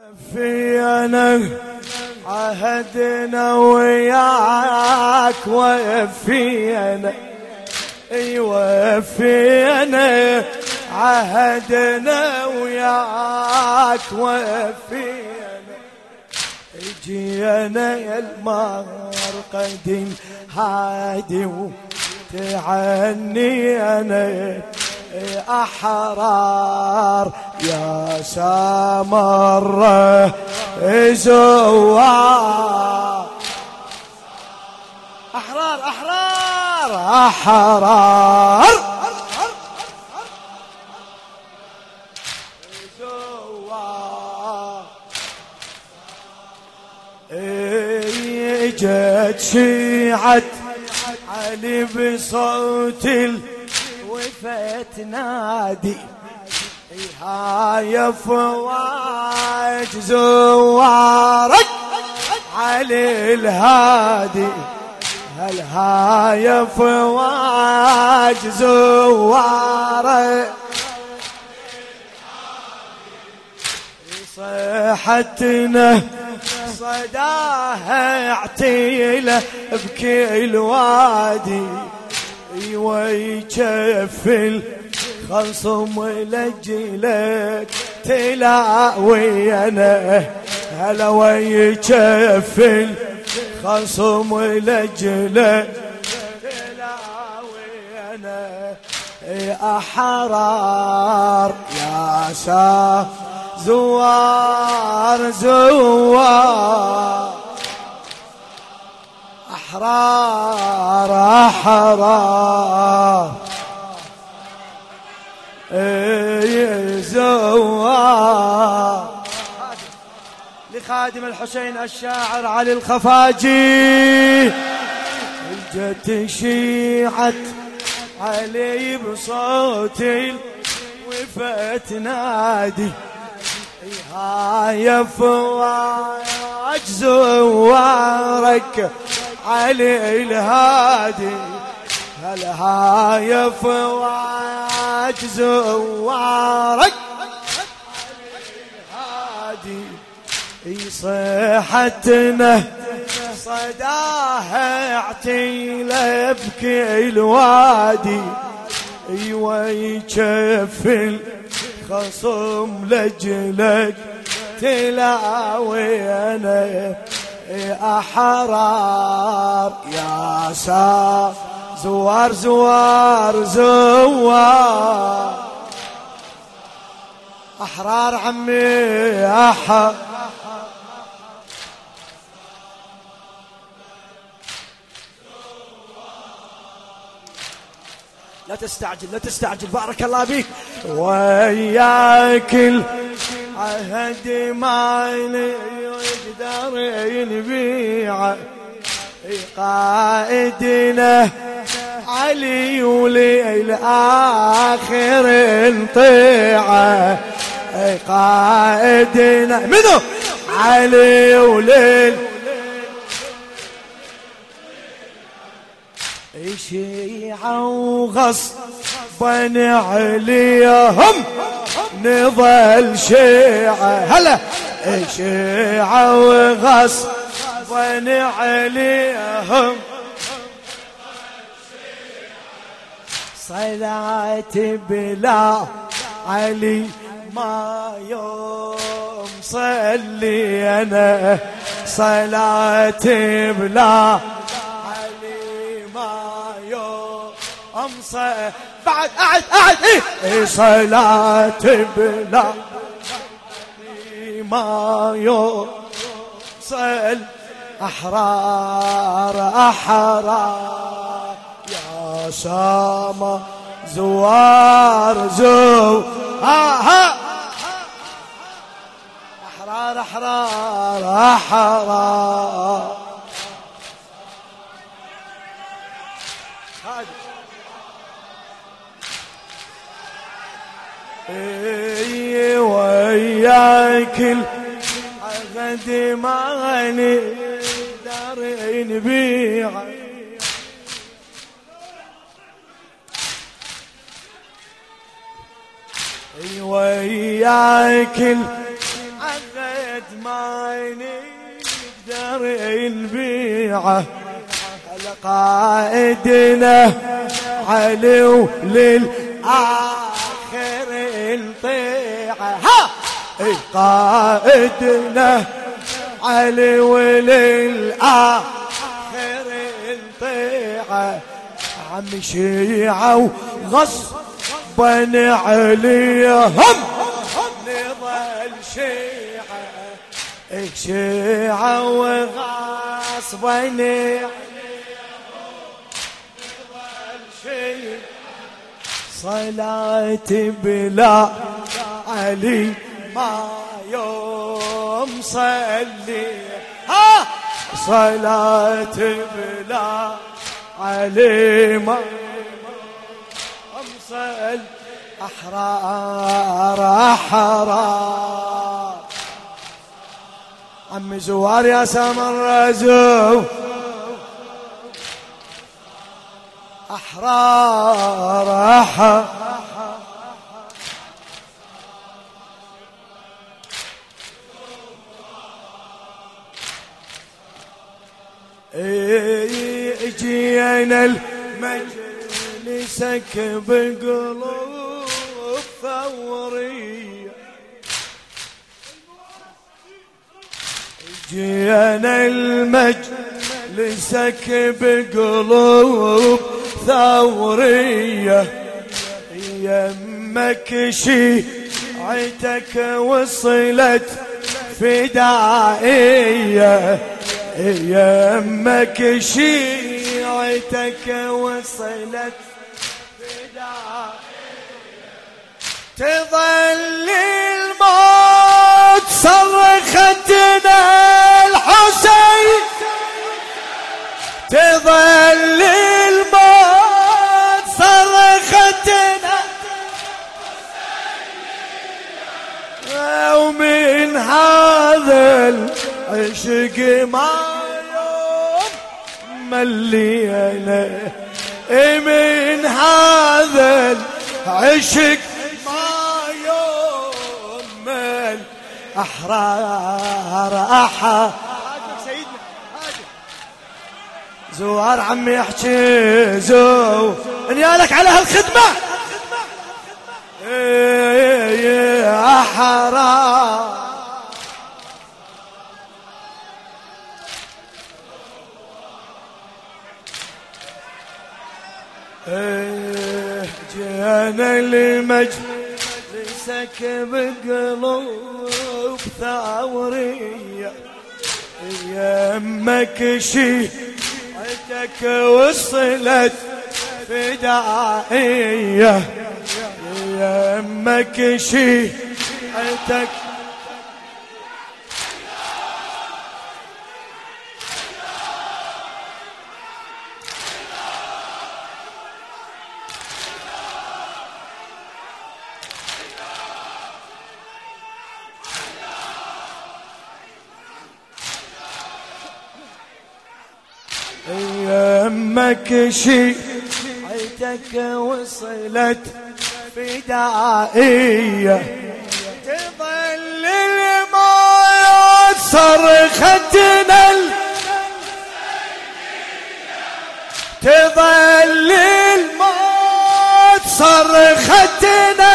وفينا عهدنا وياك وفينا وفينا عهدنا وياك وفينا جينا المرقد هادي وتعنينا أحرار يا سامر زوار أحرار أحرار أحرار زوار جت شيعة علي بصوت وفات نادي هاي فواج زوارك علي الهادي هل هاي فواج زوارك صيحتنا صداها اعتيله بكل وادي ويجفل خصم لجلك تلاوي انا هلا ويجفل خصم لجلك تلاوي انا احرار يا شاه زوار زوار أحرار أحرار زوار لخادم الحسين الشاعر علي الخفاجي جت شيعة علي بصوت وفات نادي هاي فواج زوارك علي الهادي هل هاي فواج زوارك علي الهادي صيحتنا صداها اعتيله بكل وادي ويجفل خصم لجلك تلاوي انا احرار يا سا زوار زوار زوار احرار عمي احرار لا تستعجل لا تستعجل بارك الله بيك وياك العهد ما يقدر ينبيع قائدنا علي وللآخر نطيعه قائدنا منو علي ولل شيعة وغصبا عليهم نظل شيعة هلا شيعة وغصبا عليهم صلاة بلا علي ما يوم صلي أنا صلاة بلا أمصى بعد أعد إيه صلاة بلا ما يوصل أحرار أحرار يا سما زوار زو ها أحرار أحرار أحرار وياك العهد ما نقدر نبيع وياك العهد بعد ما نقدر نبيعه لقائدنا علي وللآخر نطيعه. ها قائدنا علي وللآخر نطيعه. عم شيعة وغصبا عليهم نظل شيعة شيعة وغصبا عليهم نظل شيعة. صلاتي بلا علي ما يوم صلي. ها صلاتي بلا علي ما أمصل أحرار أحرار. عم زوار يا سمر زو أحرار أحرار. جينا المجلسك بقلوب ثورية. جينا المجلسك بقلوب ثورية. يمك شيعتك وصلت فدائية. يمك شيعتك وصلت فدائية. تظل الموت صرختنا الحسين. تظل الموت صرختنا ومن هذا العشق ما يوم ملينا. من هذا العشق ما يوم مل أحرار أحرار. زوار عمي يحكي زو نيالك على هالخدمة يا حرام. جينا لمجلسك بقلوب ثورية. يمك شيعتك وصلت فدائية. يمك شيعتك يمك شيعتك وصلت فدائية. تظل الموت صرختنا تظل الموت صرختنا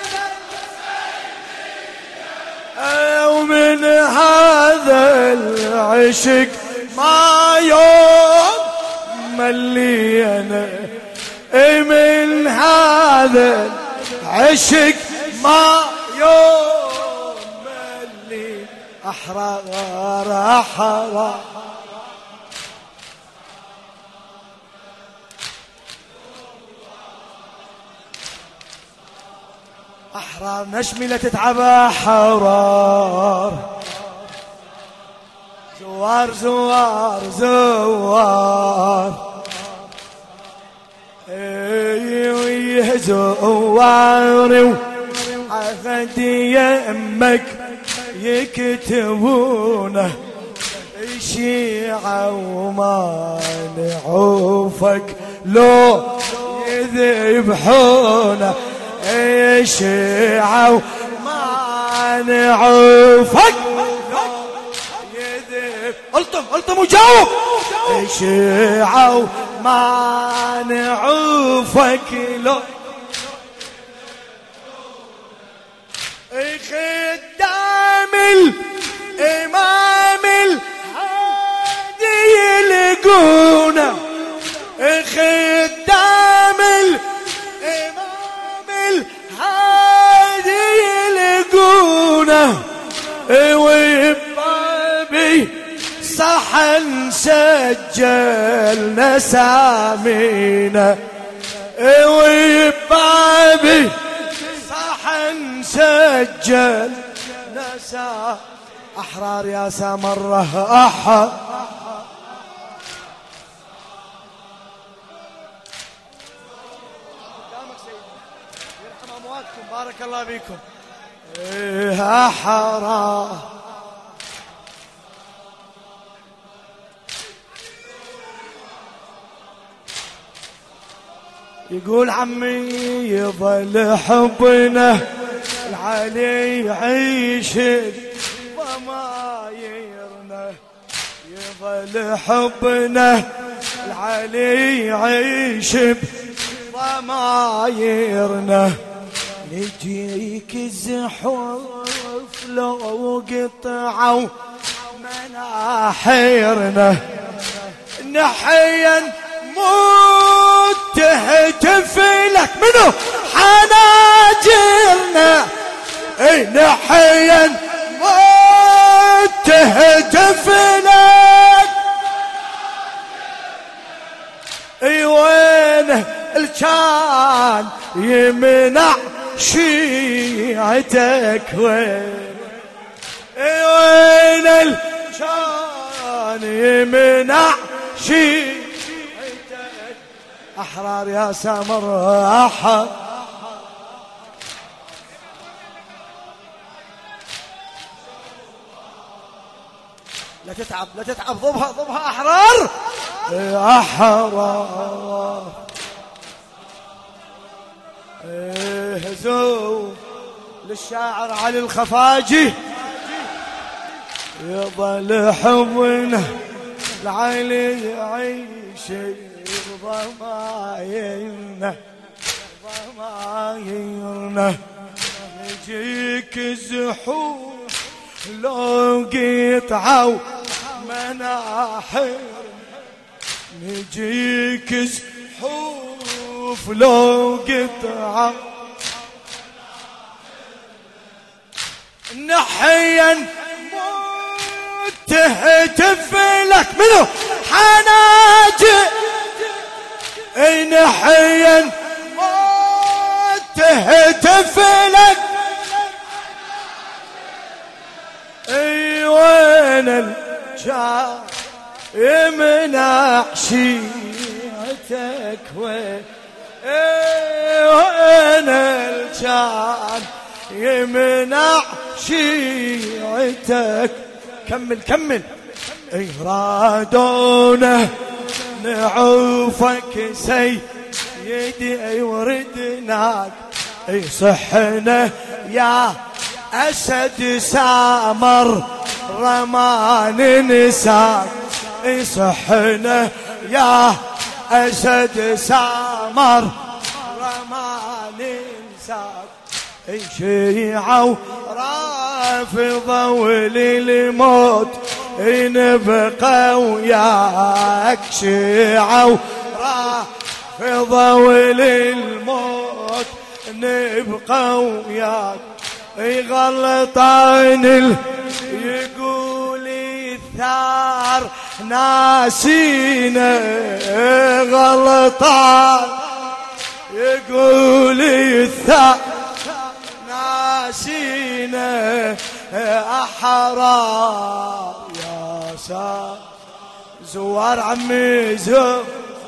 ومن هذا العشق ما يوم ملينا. من هذا العشق ما يوم ملي أحرار أحرار. أحرار نشملة تتعب أحرار. زوار زوار زوار زوار عهد يمك يكتبونه الشيعة وما نعوفك لو يذبحونه. الشيعة وما نعوفك جاوب. شيعوا ما نعوفك لو خدام الإمام الهادي يلقونا، خدام الإمام الهادي يلقونا، وبابي صحن سجلنا سامينا، وبابي صحن سجل نساء أحرار يا سامره أحر. قدامك سيدي يرحم أمواتكم بارك الله بكم. أحرار يقول عمي يظل حبنا العلي يعيش ضمايرنا، يظل حبنا العلي يعيش ضمايرنا، نجيك الزحوف لو قطعوا مناحيرنا، نحيا موت تهتف لك منو حناجرنا، نحيا موت تهتف لك. وين الكان يمنع شيعتك، وين الكان يمنع شيعتك. أحرار يا سامر أحر. لا تتعب لا تتعب، ضبها ضبها أحرار أحرار. هزو للشاعر علي الخفاجي يظل حبنا العلي يعيش ضمايرنا، ضمايرنا، نجيك الزحوف لو قطعوا مناحر، نجيك زحوف لو قطعوا نحيا موت تهتف لك منو حناجر، نحيا موت تهتف لك. وين الجار يمنع شيعتك، وين الجار يمنع شيعتك. كمل كمل. رادونا نعوفك سيدي وردناك، صحنا يا أسد سامر رمان نساك، صحنا يا أسد سامر رمان نساك. شيعوا رافضة وللموت نبقى وياك، شيعوا رافضة وللموت نبقى وياك. غلطان يقول الثار ناسينا، غلطان يقول الثار ناسينا. أحرار يا سار زوار عمي زوار.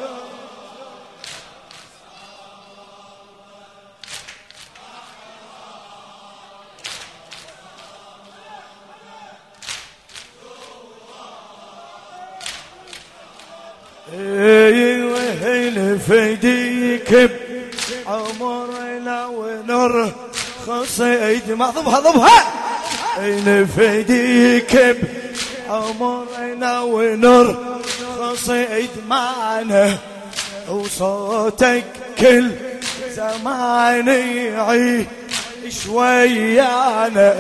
فديك بعمرنا ونرخص ايدي ما ضبها ضبها. نفديك عمرنا ونرخص إدمانه وصوتك كل زمان يعيش ويانا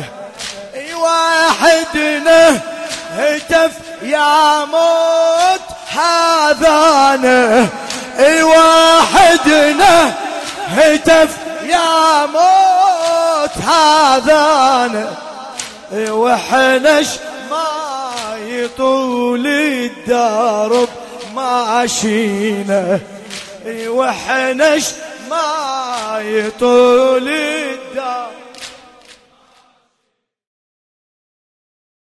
واحدنا هتف يا موت هذانا واحدنا هتف يا موت هذانا وحنش ما يطول الدرب ماشينا وحنش ما يطول الدرب